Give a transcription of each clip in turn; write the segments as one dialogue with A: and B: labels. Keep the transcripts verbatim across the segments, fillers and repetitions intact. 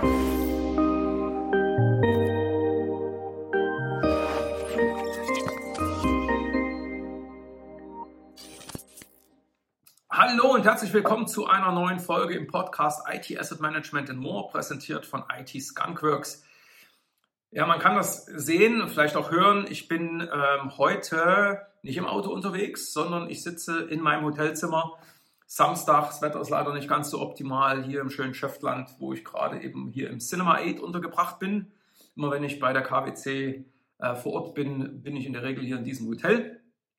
A: Hallo und herzlich willkommen zu einer neuen Folge im Podcast I T Asset Management and More, präsentiert von I T Skunkworks. Ja, man kann das sehen, vielleicht auch hören. Ich bin ähm, heute nicht im Auto unterwegs, sondern ich sitze in meinem Hotelzimmer. Samstag, das Wetter ist leider nicht ganz so optimal hier im schönen Schöftland, wo ich gerade eben hier im Cinema acht untergebracht bin. Immer wenn ich bei der K W C äh, vor Ort bin, bin ich in der Regel hier in diesem Hotel.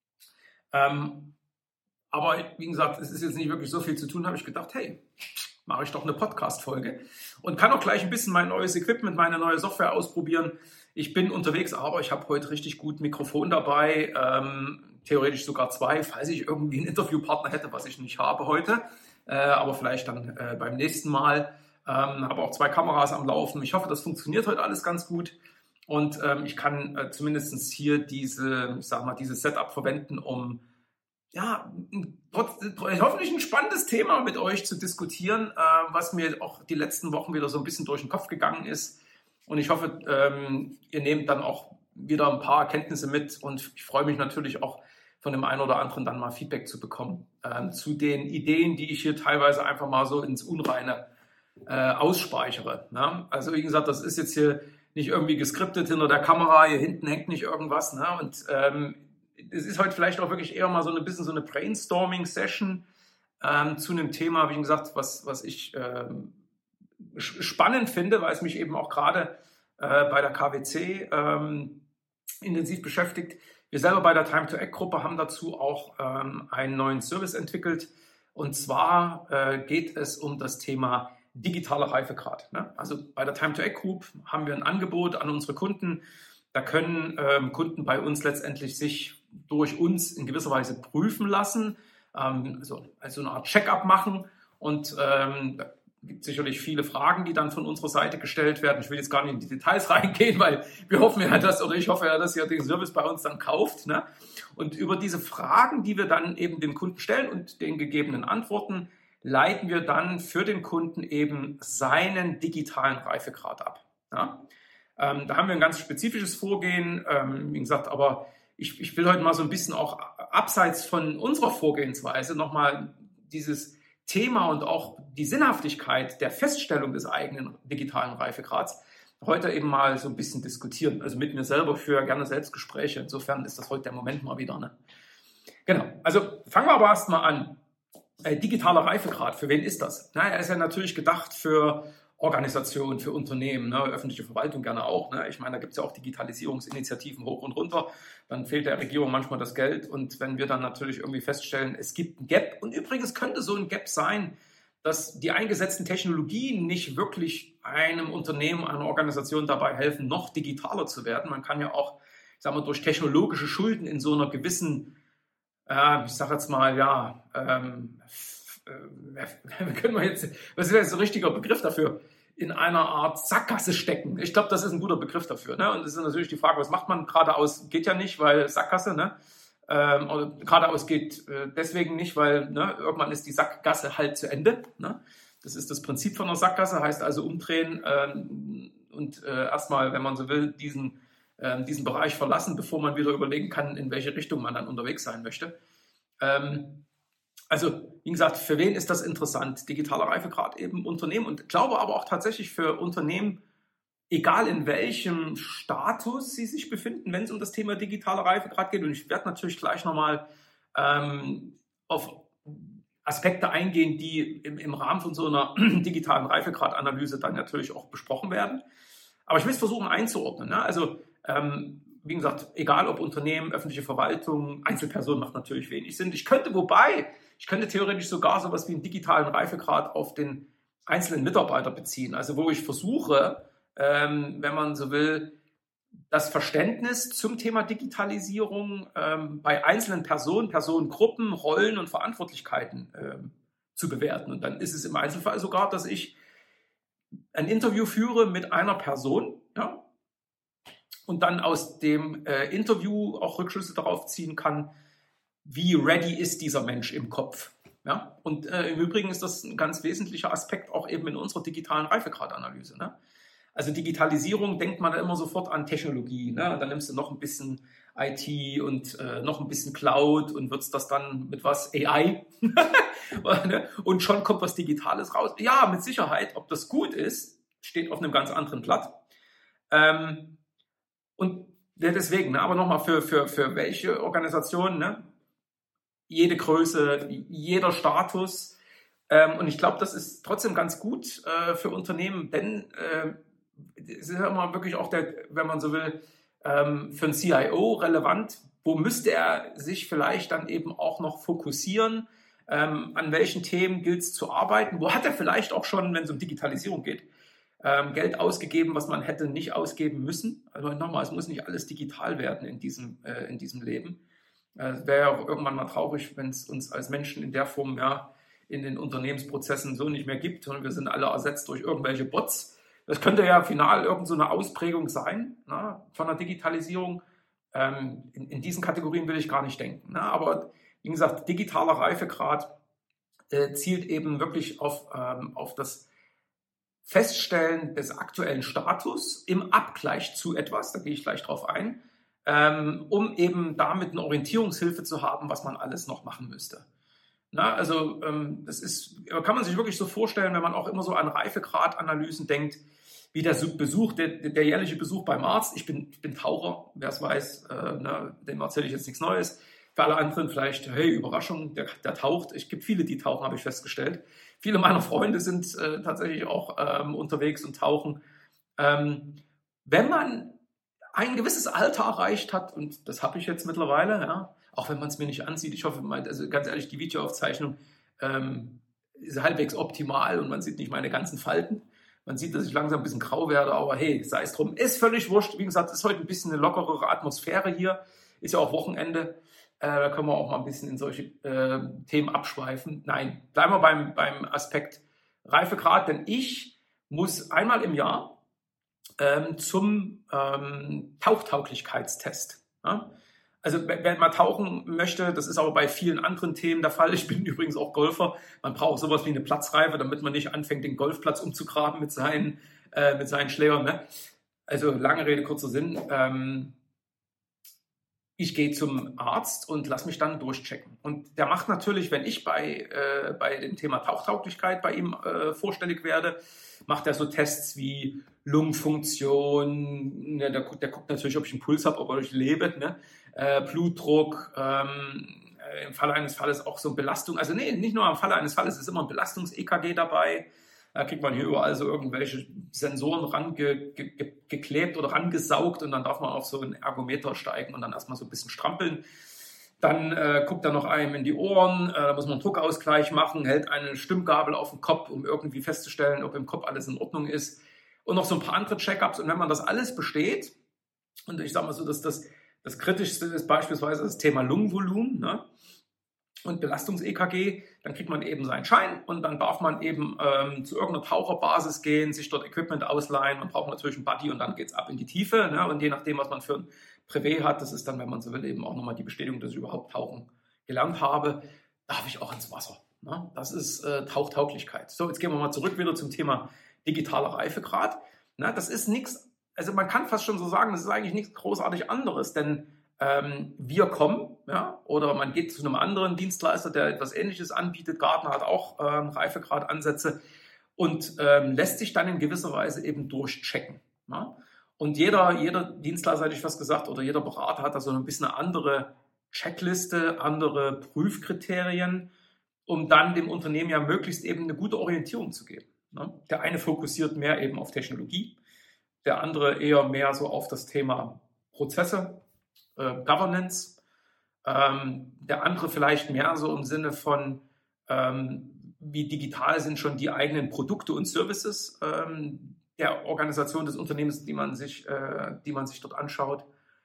A: Ähm, Aber wie gesagt, es ist jetzt nicht wirklich so viel zu tun, habe ich gedacht, hey, mache ich doch eine Podcast-Folge und kann auch gleich ein bisschen mein neues Equipment, meine neue Software ausprobieren. Ich bin unterwegs, aber ich habe heute richtig gut Mikrofon dabei, ähm, theoretisch sogar zwei, falls ich irgendwie einen Interviewpartner hätte, was ich nicht habe heute, äh, aber vielleicht dann äh, beim nächsten Mal. Ähm, habe auch zwei Kameras am Laufen. Ich hoffe, das funktioniert heute alles ganz gut und ähm, ich kann äh, zumindest hier diese, ich sag mal, dieses Setup verwenden, um ja, trotz, hoffentlich ein spannendes Thema mit euch zu diskutieren, äh, was mir auch die letzten Wochen wieder so ein bisschen durch den Kopf gegangen ist. Und ich hoffe, ähm, ihr nehmt dann auch wieder ein paar Erkenntnisse mit. Und ich freue mich natürlich auch von dem einen oder anderen dann mal Feedback zu bekommen äh, zu den Ideen, die ich hier teilweise einfach mal so ins Unreine äh, ausspeichere. Ne? Also wie gesagt, das ist jetzt hier nicht irgendwie geskriptet hinter der Kamera. Hier hinten hängt nicht irgendwas. Ne? Und ähm, es ist heute vielleicht auch wirklich eher mal so ein bisschen so eine Brainstorming-Session ähm, zu einem Thema, wie gesagt, was, was ich ähm, spannend finde, weil es mich eben auch gerade äh, bei der K W C ähm, intensiv beschäftigt. Wir selber bei der Time to Act-Gruppe haben dazu auch ähm, einen neuen Service entwickelt. Und zwar äh, geht es um das Thema digitaler Reifegrad. Ne? Also bei der Time to Act-Group haben wir ein Angebot an unsere Kunden. Da können ähm, Kunden bei uns letztendlich sich durch uns in gewisser Weise prüfen lassen, ähm, also, also eine Art Check-up machen. Und ähm, da gibt es sicherlich viele Fragen, die dann von unserer Seite gestellt werden. Ich will jetzt gar nicht in die Details reingehen, weil wir hoffen ja, dass, oder ich hoffe ja, dass ihr den Service bei uns dann kauft. Ne? Und über diese Fragen, die wir dann eben dem Kunden stellen und den gegebenen Antworten, leiten wir dann für den Kunden eben seinen digitalen Reifegrad ab. Ja? Ähm, da haben wir ein ganz spezifisches Vorgehen, ähm, wie gesagt, aber ich, ich will heute mal so ein bisschen auch abseits von unserer Vorgehensweise nochmal dieses Thema und auch die Sinnhaftigkeit der Feststellung des eigenen digitalen Reifegrads heute eben mal so ein bisschen diskutieren. Also mit mir selber für gerne Selbstgespräche. Insofern ist das heute der Moment mal wieder. Ne? Genau, also fangen wir aber erst mal an. Äh, digitaler Reifegrad, für wen ist das? Na, er ist ja natürlich gedacht für Organisationen, für Unternehmen, ne, öffentliche Verwaltung gerne auch. Ne. Ich meine, da gibt es ja auch Digitalisierungsinitiativen hoch und runter. Dann fehlt der Regierung manchmal das Geld. Und wenn wir dann natürlich irgendwie feststellen, es gibt ein Gap, und übrigens könnte so ein Gap sein, dass die eingesetzten Technologien nicht wirklich einem Unternehmen, einer Organisation dabei helfen, noch digitaler zu werden. Man kann ja auch, ich sag mal, durch technologische Schulden in so einer gewissen, äh, ich sag jetzt mal, ja, ähm, wie können wir jetzt, was ist jetzt ein richtiger Begriff dafür, in einer Art Sackgasse stecken. Ich glaube, das ist ein guter Begriff dafür. Ne? Und es ist natürlich die Frage, was macht man geradeaus? Geht ja nicht, weil Sackgasse, ne? Ähm, oder geradeaus geht äh, deswegen nicht, weil ne, irgendwann ist die Sackgasse halt zu Ende. Ne? Das ist das Prinzip von einer Sackgasse, heißt also umdrehen ähm, und äh, erstmal, wenn man so will, diesen, äh, diesen Bereich verlassen, bevor man wieder überlegen kann, in welche Richtung man dann unterwegs sein möchte. Ähm, Also, wie gesagt, für wen ist das interessant? Digitaler Reifegrad eben Unternehmen, und ich glaube aber auch tatsächlich für Unternehmen, egal in welchem Status sie sich befinden, wenn es um das Thema digitaler Reifegrad geht. Und ich werde natürlich gleich nochmal ähm, auf Aspekte eingehen, die im, im Rahmen von so einer digitalen Reifegradanalyse dann natürlich auch besprochen werden. Aber ich will es versuchen einzuordnen. Ne? Also, ähm, wie gesagt, egal ob Unternehmen, öffentliche Verwaltung, Einzelpersonen macht natürlich wenig Sinn. Ich könnte, wobei, ich könnte theoretisch sogar sowas wie einen digitalen Reifegrad auf den einzelnen Mitarbeiter beziehen. Also wo ich versuche, ähm, wenn man so will, das Verständnis zum Thema Digitalisierung ähm, bei einzelnen Personen, Personengruppen, Rollen und Verantwortlichkeiten ähm, zu bewerten. Und dann ist es im Einzelfall sogar, dass ich ein Interview führe mit einer Person, ja, und dann aus dem äh, Interview auch Rückschlüsse darauf ziehen kann, wie ready ist dieser Mensch im Kopf. Ja? Und äh, im Übrigen ist das ein ganz wesentlicher Aspekt auch eben in unserer digitalen Reifegradanalyse. Ne? Also Digitalisierung denkt man da immer sofort an Technologie. Ne? Dann nimmst du noch ein bisschen I T und äh, noch ein bisschen Cloud und würzt das dann mit was? A I. Und schon kommt was Digitales raus. Ja, mit Sicherheit. Ob das gut ist, steht auf einem ganz anderen Blatt. Ähm, und ja, deswegen, ne? Aber nochmal für, für, für welche Organisation, ne? Jede Größe, jeder Status. Ähm, und ich glaube, das ist trotzdem ganz gut äh, für Unternehmen, denn äh, es ist ja immer wirklich auch der, wenn man so will, ähm, für einen C I O relevant. Wo müsste er sich vielleicht dann eben auch noch fokussieren? Ähm, an welchen Themen gilt es zu arbeiten? Wo hat er vielleicht auch schon, wenn es um Digitalisierung geht, ähm, Geld ausgegeben, was man hätte nicht ausgeben müssen? Also nochmal, es muss nicht alles digital werden in diesem, äh, in diesem Leben. Es äh, wäre ja auch irgendwann mal traurig, wenn es uns als Menschen in der Form ja in den Unternehmensprozessen so nicht mehr gibt, sondern wir sind alle ersetzt durch irgendwelche Bots. Das könnte ja final irgend so eine Ausprägung sein, ne, von der Digitalisierung. Ähm, in, in diesen Kategorien will ich gar nicht denken. Ne? Aber wie gesagt, digitaler Reifegrad äh, zielt eben wirklich auf, ähm, auf das Feststellen des aktuellen Status im Abgleich zu etwas, da gehe ich gleich drauf ein, ähm, um eben damit eine Orientierungshilfe zu haben, was man alles noch machen müsste. Na, also ähm, das ist, kann man sich wirklich so vorstellen, wenn man auch immer so an Reifegradanalysen denkt, wie der Besuch, der, der jährliche Besuch beim Arzt. Ich bin, ich bin Taucher, wer es weiß, äh, ne, dem erzähle ich jetzt nichts Neues. Für alle anderen vielleicht, hey, Überraschung, der, der taucht. Es gibt viele, die tauchen, habe ich festgestellt. Viele meiner Freunde sind äh, tatsächlich auch ähm, unterwegs und tauchen. Ähm, wenn man ein gewisses Alter erreicht hat, und das habe ich jetzt mittlerweile, ja, auch wenn man es mir nicht ansieht, ich hoffe, also ganz ehrlich, die Videoaufzeichnung ähm, ist halbwegs optimal und man sieht nicht meine ganzen Falten. Man sieht, dass ich langsam ein bisschen grau werde, aber hey, sei es drum, ist völlig wurscht. Wie gesagt, ist heute ein bisschen eine lockerere Atmosphäre hier. Ist ja auch Wochenende. Äh, da können wir auch mal ein bisschen in solche äh, Themen abschweifen. Nein, bleiben wir beim, beim Aspekt Reifegrad, denn ich muss einmal im Jahr ähm, zum ähm, Tauchtauglichkeitstest. Ja? Also wer mal tauchen möchte, das ist aber bei vielen anderen Themen der Fall. Ich bin übrigens auch Golfer. Man braucht sowas wie eine Platzreife, damit man nicht anfängt, den Golfplatz umzugraben mit seinen, äh, mit seinen Schlägern. Ne? Also lange Rede, kurzer Sinn. Ähm, ich gehe zum Arzt und lasse mich dann durchchecken. Und der macht natürlich, wenn ich bei, äh, bei dem Thema Tauchtauglichkeit bei ihm äh, vorstellig werde, macht er so Tests wie Lungenfunktion, ne, der, der guckt natürlich, ob ich einen Puls habe, ob ich lebe, ne? äh, Blutdruck, ähm, im Falle eines Falles auch so Belastung. Also nee, nicht nur im Falle eines Falles ist immer ein Belastungs-E K G dabei. Da kriegt man hier überall so irgendwelche Sensoren rangeklebt ge, oder rangesaugt und dann darf man auf so einen Ergometer steigen und dann erstmal so ein bisschen strampeln. Dann äh, guckt er noch einem in die Ohren, äh, da muss man einen Druckausgleich machen, hält eine Stimmgabel auf den Kopf, um irgendwie festzustellen, ob im Kopf alles in Ordnung ist. Und noch so ein paar andere Check-ups. Und wenn man das alles besteht, und ich sage mal so, dass das, das Kritischste ist beispielsweise das Thema Lungenvolumen, ne? Und Belastungs-E K G, dann kriegt man eben seinen Schein und dann darf man eben ähm, zu irgendeiner Taucherbasis gehen, sich dort Equipment ausleihen. Man braucht natürlich einen Buddy und dann geht es ab in die Tiefe. Ne? Und je nachdem, was man für ein Privé hat, das ist dann, wenn man so will, eben auch nochmal die Bestätigung, dass ich überhaupt tauchen gelernt habe, darf ich auch ins Wasser. Ne? Das ist äh, Tauchtauglichkeit. So, jetzt gehen wir mal zurück wieder zum Thema digitaler Reifegrad. Ne? Das ist nichts, also man kann fast schon so sagen, das ist eigentlich nichts großartig anderes, denn Ähm, wir kommen, ja, oder man geht zu einem anderen Dienstleister, der etwas Ähnliches anbietet. Gartner hat auch ähm, Reifegradansätze und ähm, lässt sich dann in gewisser Weise eben durchchecken. Ja? Und jeder, jeder Dienstleister, hätte ich fast gesagt, oder jeder Berater hat da so ein bisschen eine andere Checkliste, andere Prüfkriterien, um dann dem Unternehmen ja möglichst eben eine gute Orientierung zu geben. Ne? Der eine fokussiert mehr eben auf Technologie, der andere eher mehr so auf das Thema Prozesse, Äh, Governance, ähm, der andere vielleicht mehr so im Sinne von, ähm, wie digital sind schon die eigenen Produkte und Services ähm, der Organisation des Unternehmens, die man sich, äh, die man sich dort anschaut.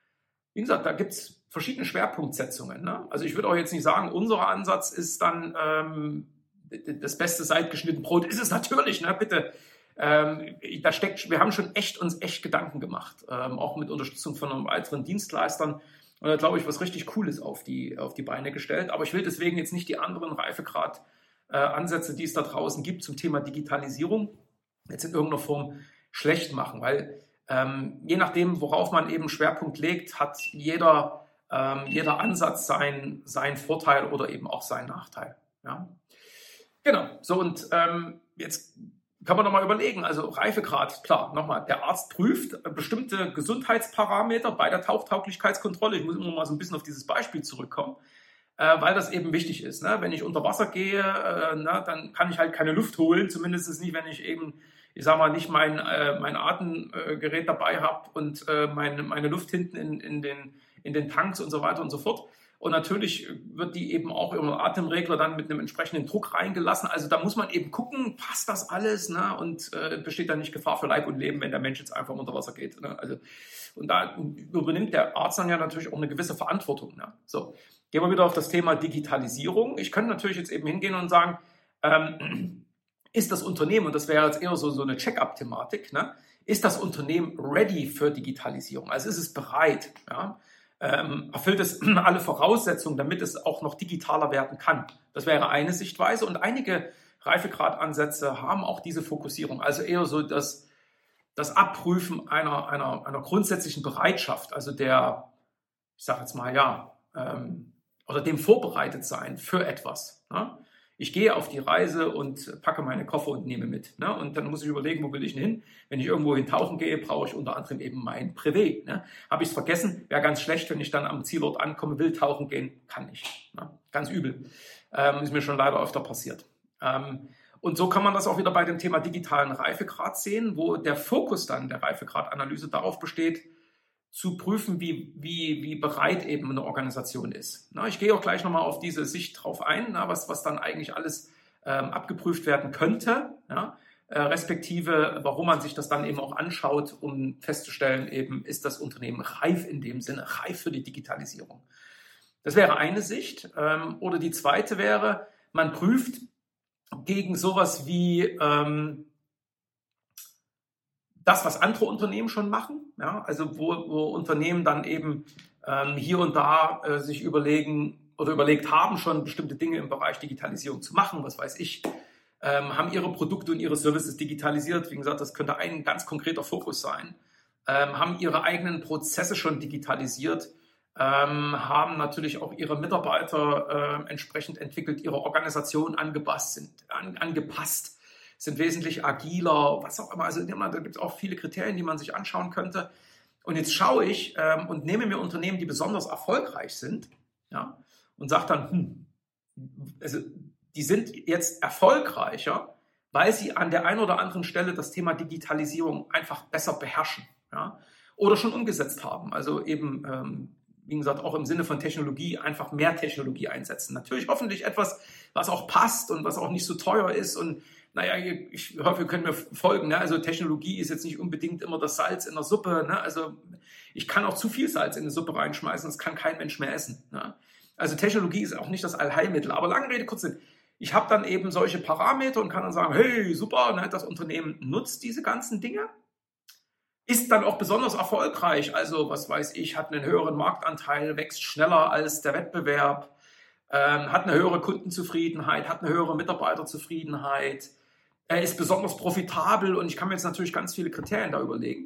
A: Wie gesagt, da gibt es verschiedene Schwerpunktsetzungen. Ne? Also ich würde auch jetzt nicht sagen, unser Ansatz ist dann ähm, das beste seitgeschnittene Brot. Ist es natürlich, ne? Bitte. Ähm, da steckt, wir haben schon echt uns echt Gedanken gemacht, ähm, auch mit Unterstützung von einem weiteren Dienstleistern. Und da glaube ich, was richtig Cooles auf die, auf die Beine gestellt. Aber ich will deswegen jetzt nicht die anderen Reifegrad äh, Ansätze, die es da draußen gibt zum Thema Digitalisierung, jetzt in irgendeiner Form schlecht machen, weil ähm, je nachdem, worauf man eben Schwerpunkt legt, hat jeder, ähm, jeder Ansatz seinen, seinen Vorteil oder eben auch seinen Nachteil. Ja? Genau, so und ähm, jetzt kann man nochmal überlegen, also Reifegrad, klar, nochmal, der Arzt prüft bestimmte Gesundheitsparameter bei der Tauchtauglichkeitskontrolle. Ich muss immer mal so ein bisschen auf dieses Beispiel zurückkommen, äh, weil das eben wichtig ist. Ne? Wenn ich unter Wasser gehe, äh, na, dann kann ich halt keine Luft holen, zumindest nicht, wenn ich eben, ich sag mal, nicht mein, äh, mein Atemgerät dabei habe und äh, meine, meine Luft hinten in, in, den, in den Tanks und so weiter und so fort. Und natürlich wird die eben auch im Atemregler dann mit einem entsprechenden Druck reingelassen. Also da muss man eben gucken, passt das alles, ne? Und äh, besteht da nicht Gefahr für Leib und Leben, wenn der Mensch jetzt einfach unter Wasser geht. Ne? Also, und da übernimmt der Arzt dann ja natürlich auch eine gewisse Verantwortung. Ne? So, gehen wir wieder auf das Thema Digitalisierung. Ich könnte natürlich jetzt eben hingehen und sagen, ähm, ist das Unternehmen, und das wäre jetzt eher so, so eine Check-up-Thematik, ne? Ist das Unternehmen ready für Digitalisierung? Also ist es bereit? Ja? Ähm, erfüllt es alle Voraussetzungen, damit es auch noch digitaler werden kann. Das wäre eine Sichtweise. Und einige Reifegradansätze haben auch diese Fokussierung. Also eher so das, das Abprüfen einer, einer, einer grundsätzlichen Bereitschaft, also der, ich sage jetzt mal, ja, ähm, oder dem vorbereitet sein für etwas. Ne? Ich gehe auf die Reise und packe meine Koffer und nehme mit. Ne? Und dann muss ich überlegen, wo will ich denn hin? Wenn ich irgendwo hin tauchen gehe, brauche ich unter anderem eben mein Privé. Ne? Habe ich es vergessen, wäre ganz schlecht, wenn ich dann am Zielort ankomme, will tauchen gehen, kann nicht. Ne? Ganz übel. Ähm, ist mir schon leider öfter passiert. Ähm, und so kann man das auch wieder bei dem Thema digitalen Reifegrad sehen, wo der Fokus dann der Reifegradanalyse darauf besteht, zu prüfen, wie, wie, wie bereit eben eine Organisation ist. Na, ich gehe auch gleich nochmal auf diese Sicht drauf ein, na, was, was dann eigentlich alles ähm, abgeprüft werden könnte, ja, äh, respektive warum man sich das dann eben auch anschaut, um festzustellen, eben ist das Unternehmen reif in dem Sinne, reif für die Digitalisierung. Das wäre eine Sicht. Ähm, oder die zweite wäre, man prüft gegen sowas wie ähm, das, was andere Unternehmen schon machen, ja, also wo, wo Unternehmen dann eben ähm, hier und da äh, sich überlegen oder überlegt haben, schon bestimmte Dinge im Bereich Digitalisierung zu machen, was weiß ich, ähm, haben ihre Produkte und ihre Services digitalisiert. Wie gesagt, das könnte ein ganz konkreter Fokus sein. Ähm, haben ihre eigenen Prozesse schon digitalisiert, ähm, haben natürlich auch ihre Mitarbeiter äh, entsprechend entwickelt, ihre Organisation angepasst, sind, an, angepasst. sind wesentlich agiler, was auch immer. Also da gibt es auch viele Kriterien, die man sich anschauen könnte. Und jetzt schaue ich ähm, und nehme mir Unternehmen, die besonders erfolgreich sind, ja, und sage dann, hm, also die sind jetzt erfolgreicher, weil sie an der einen oder anderen Stelle das Thema Digitalisierung einfach besser beherrschen, ja, oder schon umgesetzt haben. Also eben, ähm, wie gesagt, auch im Sinne von Technologie einfach mehr Technologie einsetzen. Natürlich hoffentlich etwas, was auch passt und was auch nicht so teuer ist und naja, ich hoffe, ihr könnt mir folgen. Ne? Also Technologie ist jetzt nicht unbedingt immer das Salz in der Suppe. Ne? Also ich kann auch zu viel Salz in eine Suppe reinschmeißen, das kann kein Mensch mehr essen. Ne? Also Technologie ist auch nicht das Allheilmittel. Aber lange Rede, kurz Sinn. Ich habe dann eben solche Parameter und kann dann sagen, hey, super, ne? Das Unternehmen nutzt diese ganzen Dinge, ist dann auch besonders erfolgreich. Also was weiß ich, hat einen höheren Marktanteil, wächst schneller als der Wettbewerb, ähm, hat eine höhere Kundenzufriedenheit, hat eine höhere Mitarbeiterzufriedenheit, er ist besonders profitabel und ich kann mir jetzt natürlich ganz viele Kriterien da überlegen,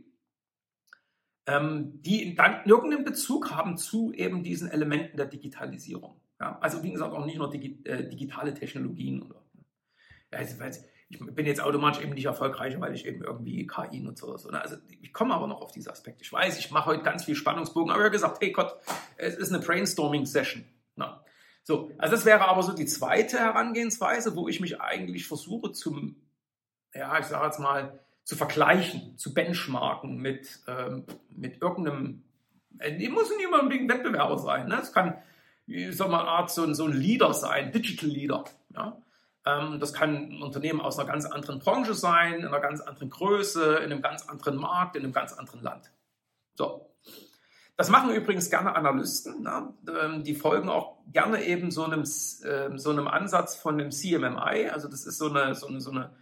A: ähm, die dann irgendeinen Bezug haben zu eben diesen Elementen der Digitalisierung. Ja? Also wie gesagt auch nicht nur digi äh, digitale Technologien. Oder, ja, ich, weiß, ich bin jetzt automatisch eben nicht erfolgreicher, weil ich eben irgendwie K I nutze oder so. Ne? Also ich komme aber noch auf diese Aspekte. Ich weiß, ich mache heute ganz viel Spannungsbogen, aber ich habe gesagt, hey Gott, es ist eine Brainstorming-Session. Na. So, also das wäre aber so die zweite Herangehensweise, wo ich mich eigentlich versuche zum ja, ich sage jetzt mal, zu vergleichen, zu benchmarken mit, ähm, mit irgendeinem, äh, muss nicht immer unbedingt ein Wettbewerber sein. Ne? Das kann, wie soll man eine Art, so ein, so ein Leader sein, Digital Leader. Ja? Ähm, das kann ein Unternehmen aus einer ganz anderen Branche sein, in einer ganz anderen Größe, in einem ganz anderen Markt, in einem ganz anderen Land. So. Das machen übrigens gerne Analysten. Ne? Ähm, die folgen auch gerne eben so einem, äh, so einem Ansatz von dem C M M I. Also das ist so eine, so eine, so eine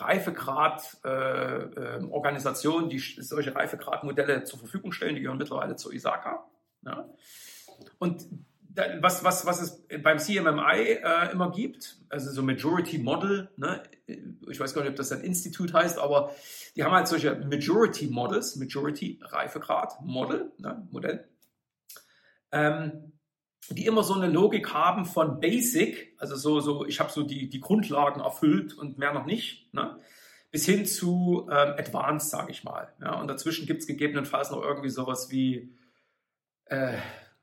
A: Reifegrad-Organisationen, äh, äh, die solche Reifegradmodelle zur Verfügung stellen, die gehören mittlerweile zur I S A C A. Ja. Und was, was, was es beim C M M I äh, immer gibt, also so Majority Model, ne? Ich weiß gar nicht, ob das ein Institut heißt, aber die haben halt solche Majority Models, Majority Reifegrad Model, ne? Modell, ähm, die immer so eine Logik haben von Basic, also so, so ich habe so die, die Grundlagen erfüllt und mehr noch nicht, ne? Bis hin zu ähm, Advanced, sage ich mal. Ja? Und dazwischen gibt es gegebenenfalls noch irgendwie sowas wie äh,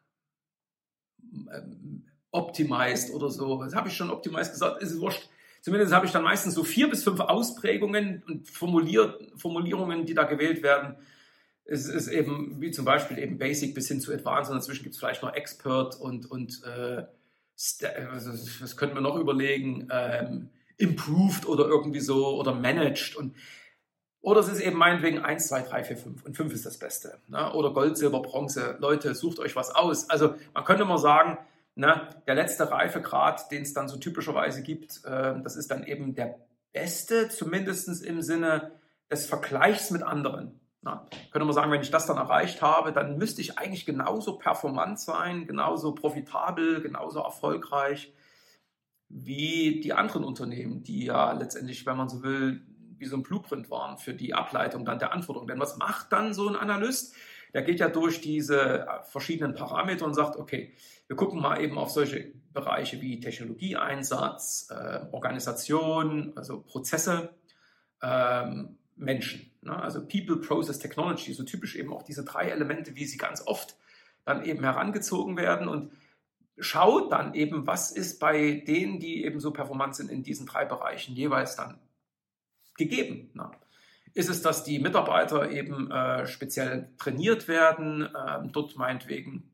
A: Optimized oder so. Was habe ich schon Optimized gesagt? Ist wurscht. Zumindest habe ich dann meistens so vier bis fünf Ausprägungen und Formulier Formulierungen, die da gewählt werden. Es ist eben, wie zum Beispiel eben Basic bis hin zu Advanced und dazwischen gibt es vielleicht noch Expert und, und äh, was könnten wir noch überlegen? Ähm, Improved oder irgendwie so oder Managed. Und, oder es ist eben meinetwegen eins, zwei, drei, vier, fünf und fünf ist das Beste. Ne? Oder Gold, Silber, Bronze. Leute, sucht euch was aus. Also man könnte mal sagen, ne, der letzte Reifegrad, den es dann so typischerweise gibt, äh, das ist dann eben der beste, zumindest im Sinne des Vergleichs mit anderen. Na, könnte man sagen, wenn ich das dann erreicht habe, dann müsste ich eigentlich genauso performant sein, genauso profitabel, genauso erfolgreich wie die anderen Unternehmen, die ja letztendlich, wenn man so will, wie so ein Blueprint waren für die Ableitung dann der Anforderungen. Denn was macht dann so ein Analyst? Der geht ja durch diese verschiedenen Parameter und sagt, okay, wir gucken mal eben auf solche Bereiche wie Technologieeinsatz, äh, Organisation, also Prozesse, ähm, Menschen. Ne? Also People, Process, Technology, so typisch eben auch diese drei Elemente, wie sie ganz oft dann eben herangezogen werden und schaut dann eben, was ist bei denen, die eben so performant sind in diesen drei Bereichen jeweils dann gegeben. Ne? Ist es, dass die Mitarbeiter eben äh, speziell trainiert werden, äh, dort meinetwegen,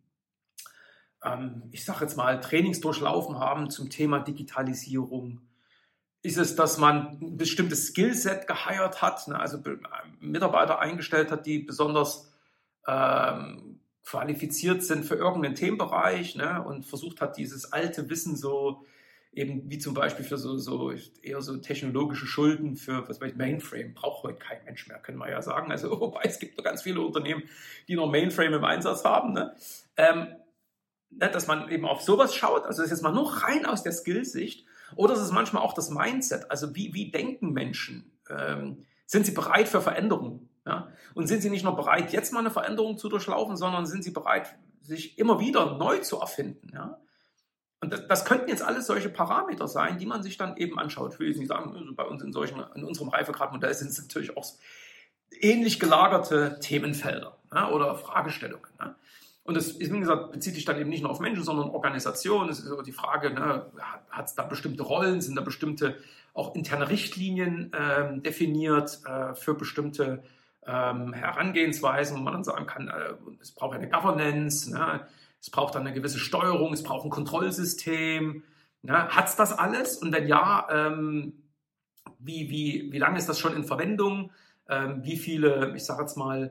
A: ähm, ich sage jetzt mal, Trainings durchlaufen haben zum Thema Digitalisierung? Ist es, dass man ein bestimmtes Skillset geheiert hat, ne? Also Mitarbeiter eingestellt hat, die besonders ähm, qualifiziert sind für irgendeinen Themenbereich, ne, und versucht hat, dieses alte Wissen so eben wie zum Beispiel für so, so eher so technologische Schulden für, was weiß ich, Mainframe, braucht heute kein Mensch mehr, können wir ja sagen. Also wobei es gibt noch ganz viele Unternehmen, die noch Mainframe im Einsatz haben, ne? Ähm, ne, dass man eben auf sowas schaut, also das ist jetzt mal nur rein aus der Skillsicht, oder es ist manchmal auch das Mindset, also wie, wie denken Menschen, ähm, sind sie bereit für Veränderungen? Ja? Und sind sie nicht nur bereit, jetzt mal eine Veränderung zu durchlaufen, sondern sind sie bereit, sich immer wieder neu zu erfinden? Ja? Und das, das könnten jetzt alles solche Parameter sein, die man sich dann eben anschaut. Ich will jetzt nicht sagen, also bei uns in, solchen, in unserem Reifegradmodell sind es natürlich auch ähnlich gelagerte Themenfelder, ja, oder Fragestellungen. Ja? Und das, wie gesagt, bezieht sich dann eben nicht nur auf Menschen, sondern Organisationen. Es ist so die Frage, ne, hat es da bestimmte Rollen, sind da bestimmte auch interne Richtlinien ähm, definiert äh, für bestimmte ähm, Herangehensweisen, wo man dann sagen kann, äh, es braucht eine Governance, ne, es braucht dann eine gewisse Steuerung, es braucht ein Kontrollsystem. Ne, hat es das alles? Und wenn ja, ähm, wie, wie, wie lange ist das schon in Verwendung? Ähm, wie viele, ich sage jetzt mal,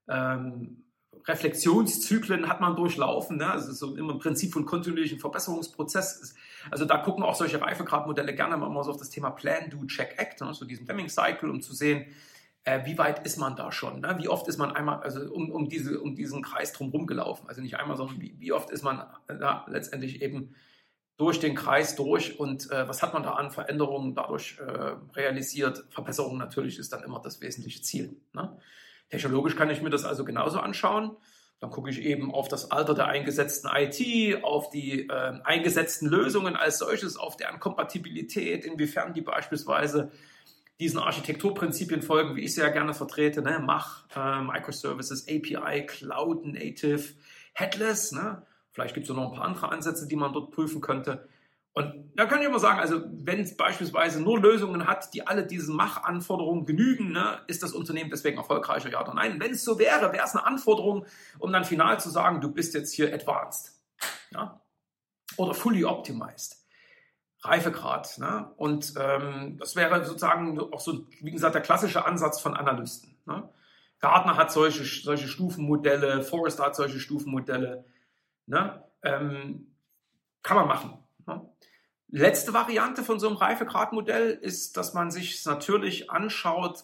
A: ähm, Reflexionszyklen hat man durchlaufen, ne? Also so immer im Prinzip von kontinuierlichen Verbesserungsprozess. Also da gucken auch solche Reifegradmodelle gerne mal so auf das Thema Plan, Do, Check, Act, ne? So diesen Deming-Cycle, um zu sehen, äh, wie weit ist man da schon, ne? Wie oft ist man einmal, also um, um, diese, um diesen Kreis drumherum gelaufen, also nicht einmal, sondern wie, wie oft ist man ja, letztendlich eben durch den Kreis durch und äh, was hat man da an Veränderungen dadurch äh, realisiert? Verbesserung natürlich ist dann immer das wesentliche Ziel, ne? Technologisch kann ich mir das also genauso anschauen. Dann gucke ich eben auf das Alter der eingesetzten I T, auf die äh, eingesetzten Lösungen als solches, auf deren Kompatibilität, inwiefern die beispielsweise diesen Architekturprinzipien folgen, wie ich sie ja gerne vertrete, ne? Mach, äh, Microservices, A P I, Cloud Native, Headless, ne? Vielleicht gibt es noch ein paar andere Ansätze, die man dort prüfen könnte. Und da kann ich immer sagen, also wenn es beispielsweise nur Lösungen hat, die alle diesen Mach-Anforderungen genügen, ne, ist das Unternehmen deswegen erfolgreicher, ja oder nein? Wenn es so wäre, wäre es eine Anforderung, um dann final zu sagen, du bist jetzt hier advanced, ja? Oder fully optimized, Reifegrad. Ne? Und ähm, das wäre sozusagen auch so, wie gesagt, der klassische Ansatz von Analysten. Ne? Gartner hat solche, solche Stufenmodelle, Forrester hat solche Stufenmodelle. Ne? Ähm, kann man machen. Ne? Letzte Variante von so einem Reifegradmodell ist, dass man sich natürlich anschaut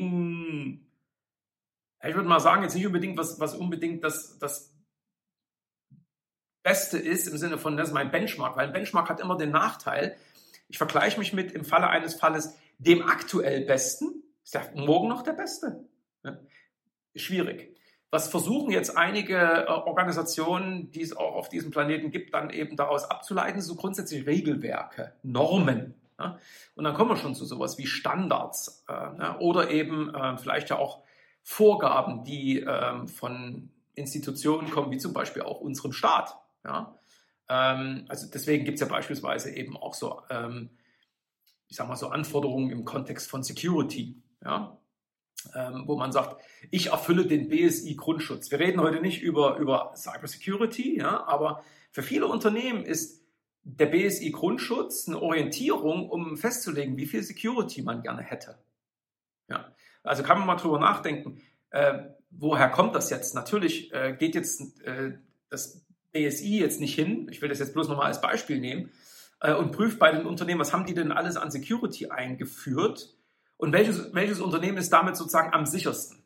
A: gegen, ich würde mal sagen, jetzt nicht unbedingt, was, was unbedingt das, das Beste ist, im Sinne von, das ist mein Benchmark, weil ein Benchmark hat immer den Nachteil, ich vergleiche mich mit, im Falle eines Falles, dem aktuell Besten, ist ja morgen noch der Beste. Ja? Schwierig. Was versuchen jetzt einige äh, Organisationen, die es auch auf diesem Planeten gibt, dann eben daraus abzuleiten, so grundsätzlich Regelwerke, Normen. Ja? Und dann kommen wir schon zu sowas wie Standards äh, ja? oder eben äh, vielleicht ja auch Vorgaben, die äh, von Institutionen kommen, wie zum Beispiel auch unserem Staat. Ja? Ähm, also deswegen gibt es ja beispielsweise eben auch so, ähm, ich sag mal so Anforderungen im Kontext von Security, ja? ähm, wo man sagt, ich erfülle den B S I-Grundschutz. Wir reden heute nicht über, über Cybersecurity, ja? Aber für viele Unternehmen ist der B S I-Grundschutz eine Orientierung, um festzulegen, wie viel Security man gerne hätte. Ja? Also kann man mal drüber nachdenken, äh, woher kommt das jetzt? Natürlich äh, geht jetzt äh, das B S I jetzt nicht hin, ich will das jetzt bloß nochmal als Beispiel nehmen, äh, und prüft bei den Unternehmen, was haben die denn alles an Security eingeführt und welches, welches Unternehmen ist damit sozusagen am sichersten?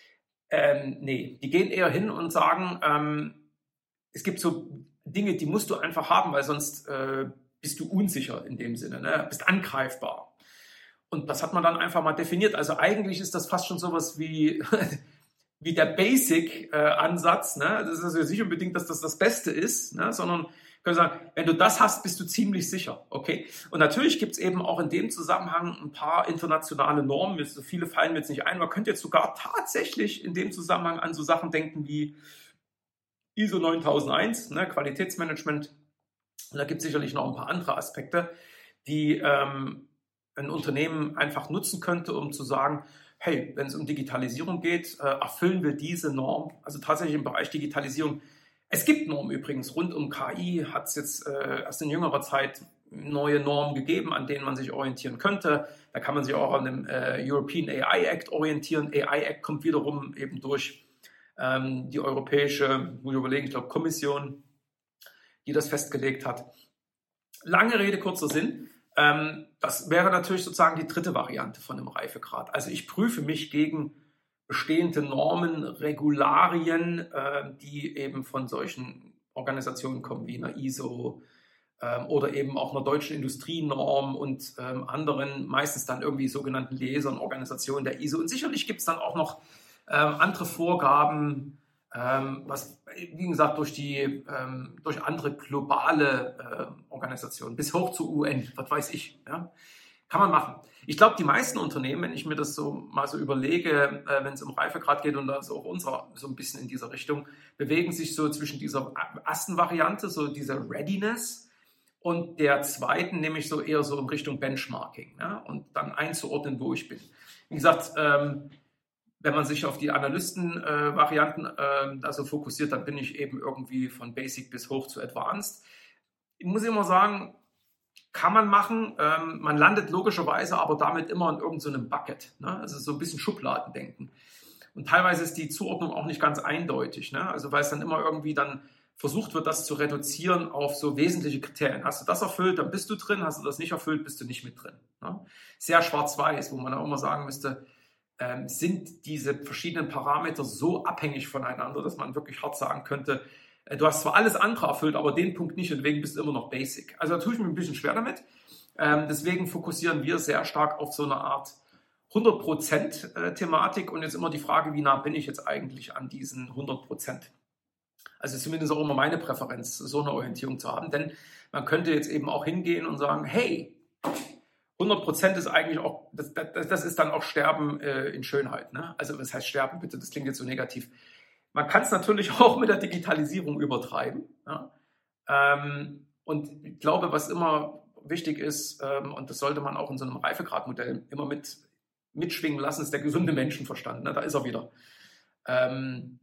A: Ähm, nee, die gehen eher hin und sagen, ähm, es gibt so Dinge, die musst du einfach haben, weil sonst äh, bist du unsicher in dem Sinne, ne? Bist angreifbar. Und das hat man dann einfach mal definiert. Also eigentlich ist das fast schon sowas wie, wie der Basic-Ansatz. Ne? Das ist also nicht unbedingt, dass das das Beste ist, ne? Sondern können sagen, wenn du das hast, bist du ziemlich sicher. Okay? Und natürlich gibt es eben auch in dem Zusammenhang ein paar internationale Normen. So viele fallen mir jetzt nicht ein. Man könnte jetzt sogar tatsächlich in dem Zusammenhang an so Sachen denken wie I S O neuntausendeins, ne? Qualitätsmanagement. Und da gibt es sicherlich noch ein paar andere Aspekte, die ähm, ein Unternehmen einfach nutzen könnte, um zu sagen, hey, wenn es um Digitalisierung geht, äh, erfüllen wir diese Norm. Also tatsächlich im Bereich Digitalisierung. Es gibt Normen übrigens. Rund um K I hat es jetzt äh, erst in jüngerer Zeit neue Normen gegeben, an denen man sich orientieren könnte. Da kann man sich auch an dem äh, European A I Act orientieren. A I Act kommt wiederum eben durch ähm, die europäische, muss ich überlegen, ich glaube Kommission, die das festgelegt hat. Lange Rede, kurzer Sinn. Ähm, das wäre natürlich sozusagen die dritte Variante von einem Reifegrad. Also ich prüfe mich gegen bestehende Normen, Regularien, äh, die eben von solchen Organisationen kommen wie einer I S O ähm, oder eben auch einer deutschen Industrienorm und ähm, anderen, meistens dann irgendwie sogenannten Lesern, Organisationen der I S O. Und sicherlich gibt es dann auch noch ähm, andere Vorgaben, Ähm, was, wie gesagt, durch die ähm, durch andere globale äh, Organisationen bis hoch zur U N, was weiß ich, ja, kann man machen. Ich glaube, die meisten Unternehmen, wenn ich mir das so mal so überlege, äh, wenn es um Reifegrad geht und da ist auch unserer so ein bisschen in dieser Richtung, bewegen sich so zwischen dieser ersten Variante, so dieser Readiness und der zweiten, nämlich so eher so in Richtung Benchmarking, ja, und dann einzuordnen, wo ich bin. Wie gesagt, ähm, wenn man sich auf die Analysten-Varianten äh, also fokussiert, dann bin ich eben irgendwie von Basic bis hoch zu Advanced. Ich muss immer sagen, kann man machen. Ähm, man landet logischerweise aber damit immer in irgendeinem Bucket. Ne? Also so ein bisschen Schubladendenken. Und teilweise ist die Zuordnung auch nicht ganz eindeutig. Ne? Also weil es dann immer irgendwie dann versucht wird, das zu reduzieren auf so wesentliche Kriterien. Hast du das erfüllt, dann bist du drin. Hast du das nicht erfüllt, bist du nicht mit drin. Ne? Sehr schwarz-weiß, wo man auch immer sagen müsste, Ähm, sind diese verschiedenen Parameter so abhängig voneinander, dass man wirklich hart sagen könnte, äh, du hast zwar alles andere erfüllt, aber den Punkt nicht und deswegen bist du immer noch basic. Also da tue ich mir ein bisschen schwer damit. Ähm, deswegen fokussieren wir sehr stark auf so eine Art hundert Prozent äh, Thematik und jetzt immer die Frage, wie nah bin ich jetzt eigentlich an diesen hundert Prozent? Also zumindest auch immer meine Präferenz, so eine Orientierung zu haben, denn man könnte jetzt eben auch hingehen und sagen, hey, hundert Prozent ist eigentlich auch, das, das, das ist dann auch Sterben äh, in Schönheit. Ne? Also was heißt Sterben, bitte, das klingt jetzt so negativ. Man kann es natürlich auch mit der Digitalisierung übertreiben. Ja? Ähm, und ich glaube, was immer wichtig ist, ähm, und das sollte man auch in so einem Reifegradmodell immer mit, mitschwingen lassen, ist der gesunde Menschenverstand. Ne? Da ist er wieder. Ähm,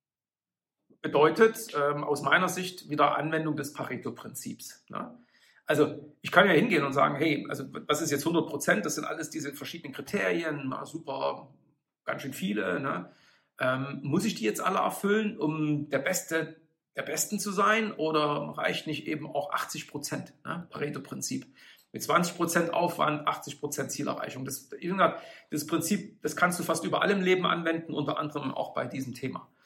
A: bedeutet ähm, aus meiner Sicht wieder Anwendung des Pareto-Prinzips. Ne? Also ich kann ja hingehen und sagen, hey, also was ist jetzt hundert Prozent? Das sind alles diese verschiedenen Kriterien, na, super, ganz schön viele. Ne? Ähm, muss ich die jetzt alle erfüllen, um der Beste der Besten zu sein? Oder reicht nicht eben auch achtzig Prozent, ne? Pareto-Prinzip? Mit zwanzig Prozent Aufwand, achtzig Prozent Zielerreichung. Das, das Prinzip, das kannst du fast überall im Leben anwenden, unter anderem auch bei diesem Thema.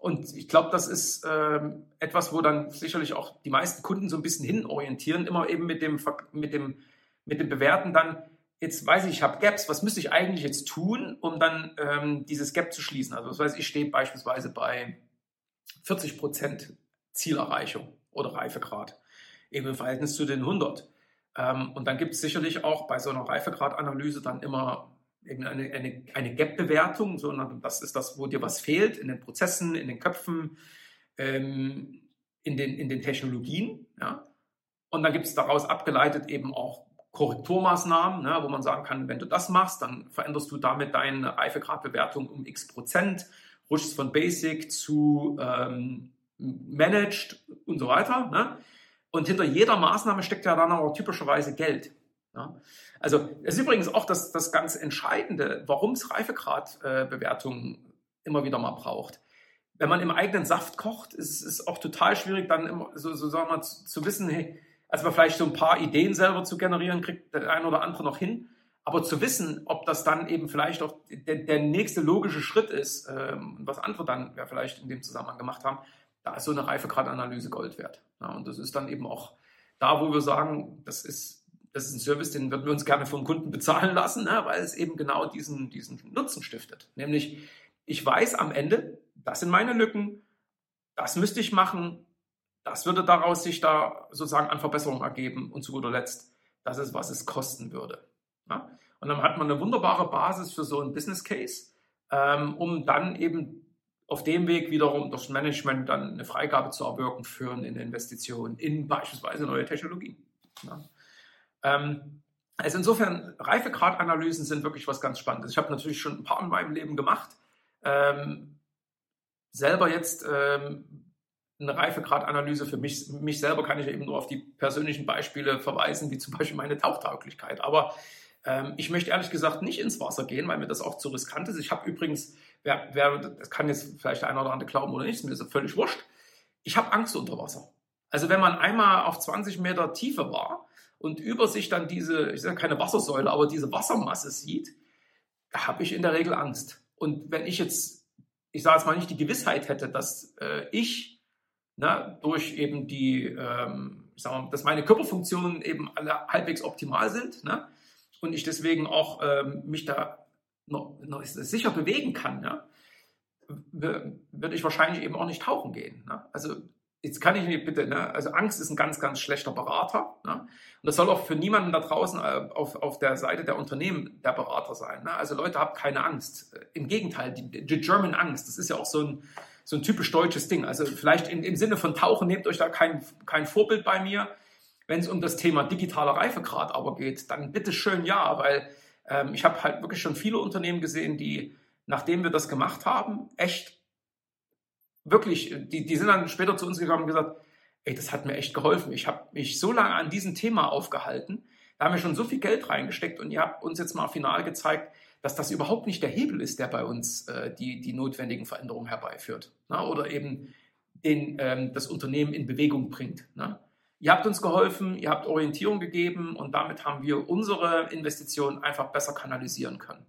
A: Und ich glaube, das ist ähm, etwas, wo dann sicherlich auch die meisten Kunden so ein bisschen hinorientieren, immer eben mit dem, mit dem, mit dem Bewerten dann, jetzt weiß ich, ich habe Gaps, was müsste ich eigentlich jetzt tun, um dann ähm, dieses Gap zu schließen? Also das heißt, ich stehe beispielsweise bei vierzig Prozent Zielerreichung oder Reifegrad, eben im Verhältnis zu den hundert. Ähm, und dann gibt es sicherlich auch bei so einer Reifegradanalyse dann immer eben eine, eine, eine Gap-Bewertung, sondern das ist das, wo dir was fehlt in den Prozessen, in den Köpfen, ähm, in, den, in den Technologien. Ja? Und dann gibt es daraus abgeleitet eben auch Korrekturmaßnahmen, ne, wo man sagen kann, wenn du das machst, dann veränderst du damit deine Reifegradbewertung um x Prozent, rutschst von Basic zu ähm, Managed und so weiter. Ne? Und hinter jeder Maßnahme steckt ja dann auch typischerweise Geld. Ja? Also es ist übrigens auch das, das ganz Entscheidende, warum es Reifegradbewertungen äh, immer wieder mal braucht. Wenn man im eigenen Saft kocht, ist es auch total schwierig, dann immer so, so sagen wir, zu, zu wissen, hey, also vielleicht so ein paar Ideen selber zu generieren, kriegt der eine oder andere noch hin. Aber zu wissen, ob das dann eben vielleicht auch der, der nächste logische Schritt ist, ähm, was andere dann ja vielleicht in dem Zusammenhang gemacht haben, da ist so eine Reifegradanalyse Gold wert. Ja, und das ist dann eben auch da, wo wir sagen, das ist Das ist ein Service, den würden wir uns gerne vom Kunden bezahlen lassen, ne, weil es eben genau diesen, diesen Nutzen stiftet. Nämlich, ich weiß am Ende, das sind meine Lücken, das müsste ich machen, das würde daraus sich da sozusagen an Verbesserung ergeben und zu guter Letzt, das ist, was es kosten würde. Ja? Und dann hat man eine wunderbare Basis für so einen Business Case, ähm, um dann eben auf dem Weg wiederum durch Management dann eine Freigabe zu erwirken für eine Investition in beispielsweise neue Technologien. Ja? Also insofern, Reifegradanalysen sind wirklich was ganz Spannendes. Ich habe natürlich schon ein paar in meinem Leben gemacht. Ähm, selber jetzt ähm, eine Reifegradanalyse für mich, mich selber kann ich eben nur auf die persönlichen Beispiele verweisen, wie zum Beispiel meine Tauchtauglichkeit. Aber ähm, ich möchte ehrlich gesagt nicht ins Wasser gehen, weil mir das auch zu riskant ist. Ich habe übrigens, wer, wer, das kann jetzt vielleicht der eine oder andere glauben oder nicht, ist mir das völlig wurscht. Ich habe Angst unter Wasser. Also wenn man einmal auf zwanzig Meter Tiefe war, und über sich dann diese, ich sage keine Wassersäule, aber diese Wassermasse sieht, da habe ich in der Regel Angst. Und wenn ich jetzt, ich sage jetzt mal nicht die Gewissheit hätte, dass äh, ich ne, durch eben die, ähm, ich sag mal, dass meine Körperfunktionen eben alle halbwegs optimal sind ne, und ich deswegen auch ähm, mich da noch, noch sicher bewegen kann, ne, würde ich wahrscheinlich eben auch nicht tauchen gehen. Ne? Also jetzt kann ich nicht bitte, ne? Also Angst ist ein ganz, ganz schlechter Berater. Ne? Und das soll auch für niemanden da draußen äh, auf, auf der Seite der Unternehmen der Berater sein. Ne? Also Leute, habt keine Angst. Im Gegenteil, die, die German Angst, das ist ja auch so ein, so ein typisch deutsches Ding. Also vielleicht in, im Sinne von Tauchen, nehmt euch da kein, kein Vorbild bei mir. Wenn es um das Thema digitaler Reifegrad aber geht, dann bitteschön ja, weil ähm, ich habe halt wirklich schon viele Unternehmen gesehen, die, nachdem wir das gemacht haben, echt wirklich, die, die sind dann später zu uns gekommen und gesagt, ey, das hat mir echt geholfen. Ich habe mich so lange an diesem Thema aufgehalten, da haben wir schon so viel Geld reingesteckt und ihr habt uns jetzt mal final gezeigt, dass das überhaupt nicht der Hebel ist, der bei uns äh, die, die notwendigen Veränderungen herbeiführt. Na, oder eben den, ähm, das Unternehmen in Bewegung bringt. Na. Ihr habt uns geholfen, ihr habt Orientierung gegeben und damit haben wir unsere Investitionen einfach besser kanalisieren können.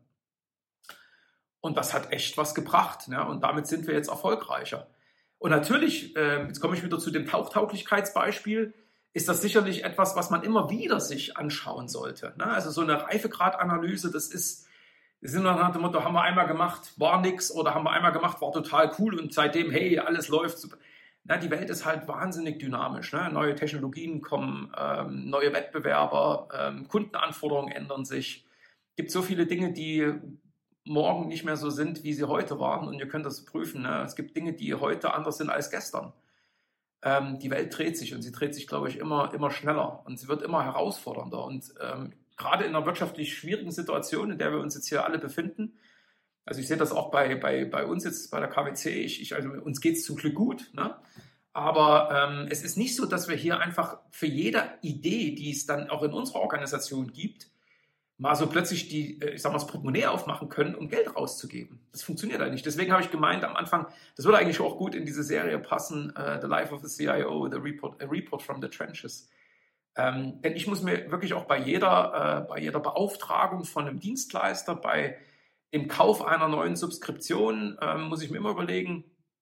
A: Und das hat echt was gebracht. Ne? Und damit sind wir jetzt erfolgreicher. Und natürlich, äh, jetzt komme ich wieder zu dem Tauchtauglichkeitsbeispiel, ist das sicherlich etwas, was man immer wieder sich anschauen sollte. Ne? Also so eine Reifegradanalyse, das ist, wir sind dann nach dem Motto, haben wir einmal gemacht, war nix, oder haben wir einmal gemacht, war total cool und seitdem, hey, alles läuft super. Na, die Welt ist halt wahnsinnig dynamisch. Ne? Neue Technologien kommen, ähm, neue Wettbewerber, ähm, Kundenanforderungen ändern sich. Es gibt so viele Dinge, die morgen nicht mehr so sind, wie sie heute waren. Und ihr könnt das prüfen. Ne? Es gibt Dinge, die heute anders sind als gestern. Ähm, die Welt dreht sich und sie dreht sich, glaube ich, immer, immer schneller und sie wird immer herausfordernder. Und ähm, gerade in einer wirtschaftlich schwierigen Situation, in der wir uns jetzt hier alle befinden, also ich sehe das auch bei, bei, bei uns jetzt, bei der K W C, ich, ich, also uns geht es zum Glück gut, ne? Aber ähm, es ist nicht so, dass wir hier einfach für jede Idee, die es dann auch in unserer Organisation gibt, mal so plötzlich die, ich sag mal, das Portemonnaie aufmachen können, um Geld rauszugeben. Das funktioniert halt nicht. Deswegen habe ich gemeint am Anfang, das würde eigentlich auch gut in diese Serie passen, uh, The Life of a C I O, the report, a report from the Trenches. Ähm, denn ich muss mir wirklich auch bei jeder, äh, bei jeder Beauftragung von einem Dienstleister, bei dem Kauf einer neuen Subskription, ähm, muss ich mir immer überlegen,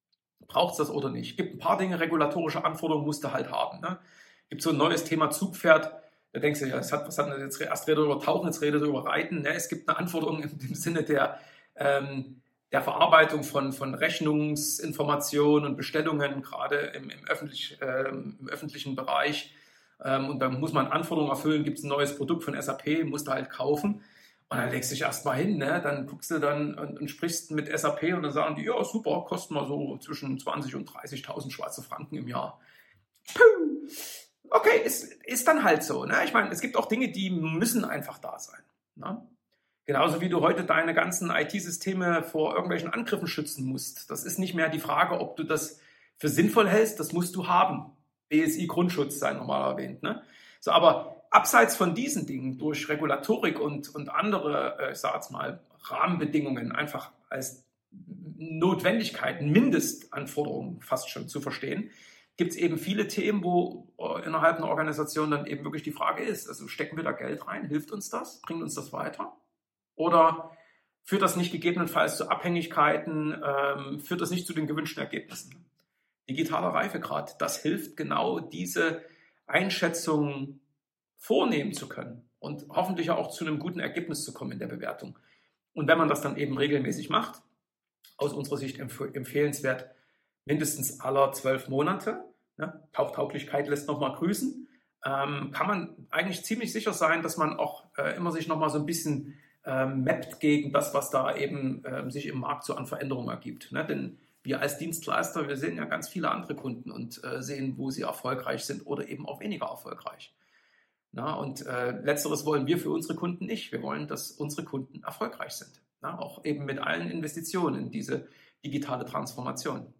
A: Braucht es das oder nicht? Gibt ein paar Dinge, regulatorische Anforderungen musst du halt haben. Ne? Gibt so ein neues Thema Zugpferd, da denkst du, ja, das hat, was hat denn jetzt, erst redet über Tauchen, jetzt redet über Reiten. Ne? Es gibt eine Anforderung im, im Sinne der, ähm, der Verarbeitung von, von Rechnungsinformationen und Bestellungen, gerade im, im, öffentlich, ähm, im öffentlichen Bereich. Ähm, und dann muss man Anforderungen erfüllen, gibt es ein neues Produkt von S A P, musst du halt kaufen. Und dann legst du dich erstmal hin, ne? Dann guckst du dann und, und sprichst mit S A P und dann sagen die, ja super, kostet mal so zwischen zwanzig und dreißigtausend Schweizer Franken im Jahr. Puh. Okay, ist, ist dann halt so. Ne? Ich meine, es gibt auch Dinge, die müssen einfach da sein. Ne? Genauso wie du heute deine ganzen I T-Systeme vor irgendwelchen Angriffen schützen musst. Das ist nicht mehr die Frage, ob du das für sinnvoll hältst, das musst du haben. B S I-Grundschutz sei normal erwähnt. Ne? So, aber abseits von diesen Dingen, durch Regulatorik und, und andere, ich sage jetzt mal, Rahmenbedingungen einfach als Notwendigkeiten, Mindestanforderungen fast schon zu verstehen, gibt es eben viele Themen, wo innerhalb einer Organisation dann eben wirklich die Frage ist, also stecken wir da Geld rein, hilft uns das, bringt uns das weiter? Oder führt das nicht gegebenenfalls zu Abhängigkeiten, ähm, führt das nicht zu den gewünschten Ergebnissen? Digitaler Reifegrad, das hilft genau diese Einschätzung vornehmen zu können und hoffentlich auch zu einem guten Ergebnis zu kommen in der Bewertung. Und wenn man das dann eben regelmäßig macht, aus unserer Sicht empf- empfehlenswert, mindestens alle zwölf Monate, ne, Tauchtauglichkeit lässt nochmal grüßen, ähm, kann man eigentlich ziemlich sicher sein, dass man auch äh, immer sich nochmal so ein bisschen ähm, mappt gegen das, was da eben äh, sich im Markt so an Veränderungen ergibt. Ne? Denn wir als Dienstleister, wir sehen ja ganz viele andere Kunden und äh, sehen, wo sie erfolgreich sind oder eben auch weniger erfolgreich. Na, und äh, letzteres wollen wir für unsere Kunden nicht. Wir wollen, dass unsere Kunden erfolgreich sind. Na, auch eben mit allen Investitionen in diese digitale Transformation.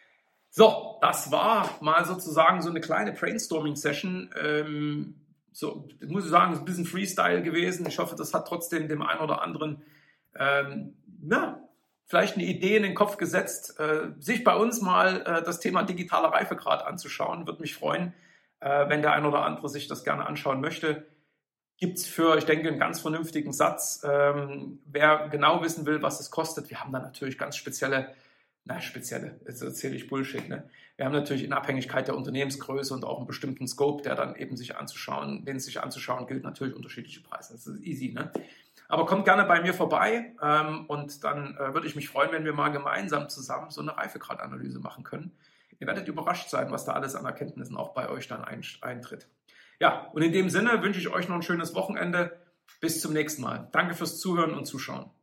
A: So, das war mal sozusagen so eine kleine Brainstorming-Session. Ähm, so, ich muss sagen, ist ein bisschen Freestyle gewesen. Ich hoffe, das hat trotzdem dem einen oder anderen ähm, ja, vielleicht eine Idee in den Kopf gesetzt, äh, sich bei uns mal äh, das Thema digitaler Reifegrad anzuschauen. Würde mich freuen, äh, wenn der ein oder andere sich das gerne anschauen möchte. Gibt es für, ich denke, einen ganz vernünftigen Satz. Ähm, wer genau wissen will, was es kostet, wir haben da natürlich ganz spezielle Na, spezielle, jetzt erzähle ich Bullshit. Ne? Wir haben natürlich in Abhängigkeit der Unternehmensgröße und auch einen bestimmten Scope, der dann eben sich anzuschauen, den es sich anzuschauen gilt, natürlich unterschiedliche Preise. Das ist easy. Ne? Aber kommt gerne bei mir vorbei ähm, und dann äh, würde ich mich freuen, wenn wir mal gemeinsam zusammen so eine Reifegradanalyse machen können. Ihr werdet überrascht sein, was da alles an Erkenntnissen auch bei euch dann ein, eintritt. Ja, und in dem Sinne wünsche ich euch noch ein schönes Wochenende. Bis zum nächsten Mal. Danke fürs Zuhören und Zuschauen.